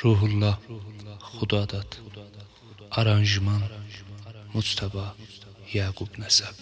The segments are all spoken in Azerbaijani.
Ruhullah Xudadad. Aranjman Muctəba Yaqub Nəsəb.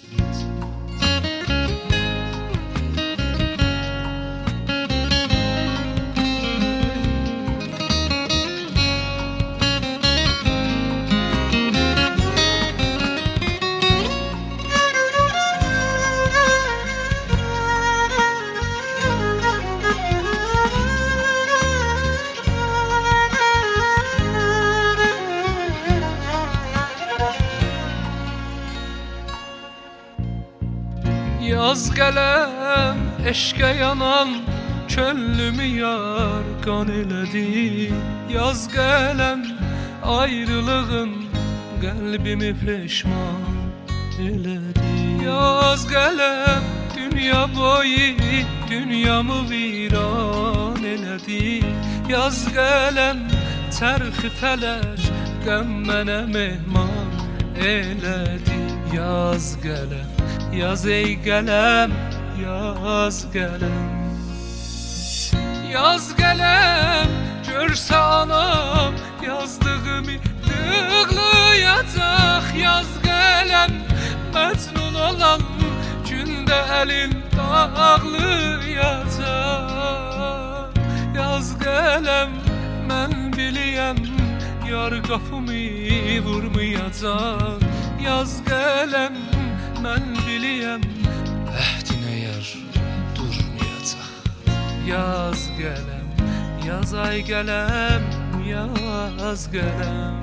Yaz gələm, eşqə yanan çöllümü yar qan elədi. Yaz gələm, ayrılığın qəlbimi peşman elədi. Yaz gələm, dünya boyu dünyamı viran elədi. Yaz gələm, çərxi fələk qəm mənə mehman elədi. Yaz gələm, yaz ey qələm, yaz qələm. Yaz qələm, görsə anam yazdığımı dığlayacaq. Yaz qələm, məcnun olan gündə əlin dağlayacaq. Yaz qələm, mən biliyəm yar qapımı vurmayacaq. Yaz qələm, mən biliyəm Əhdinə yar durmayacaq. Yaz gələm, yaz ay gələm, yaz gələm.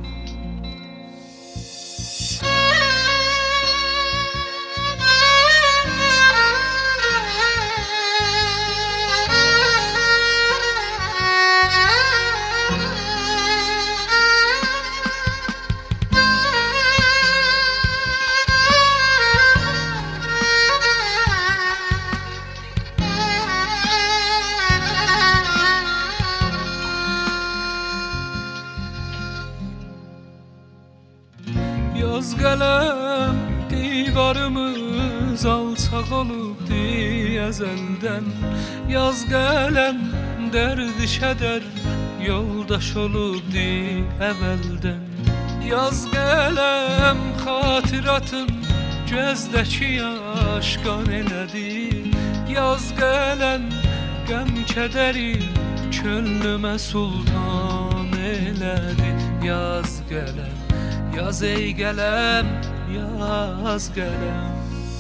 Yaz gələm, divarımız alçaq olubdi əzəldən. Yaz gələm, dərdi-kədər yoldaş olubdi əvvəldən. Yaz gələm, xatiratın gözdəki yaş qan elədi. Yaz gələm, qəm-kədəri könlümə sultan elədi. Yaz gələm, yaz ey qələm, yaz qələm.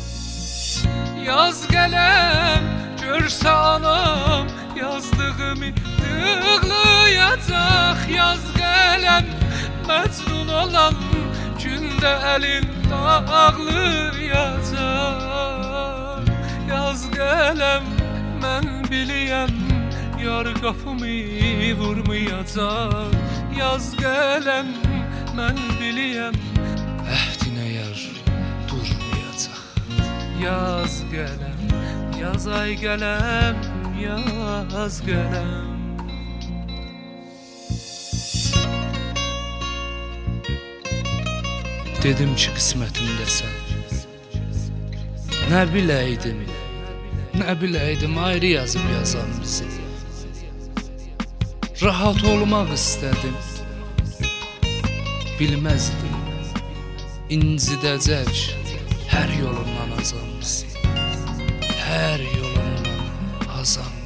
Yaz qələm, görsə anam yazdığımı dığlayacaq. Yaz qələm, məcnun olan gündə əlin dağlayacaq. Yaz qələm, mən biliyəm yar qapımı vurmayacaq. Yaz qələm, mən biliyəm Əhdinə yar durmayacaq. yaz gələm, yaz ay gələm, yaz gələm. Dedim ki qismətimdəsən. Nə biləydim ayrı yazıb yazan bizi. Rahat olmaq istədim, bilməzdim incidəcək hər yolundan azan bizi. Hər yolundan azan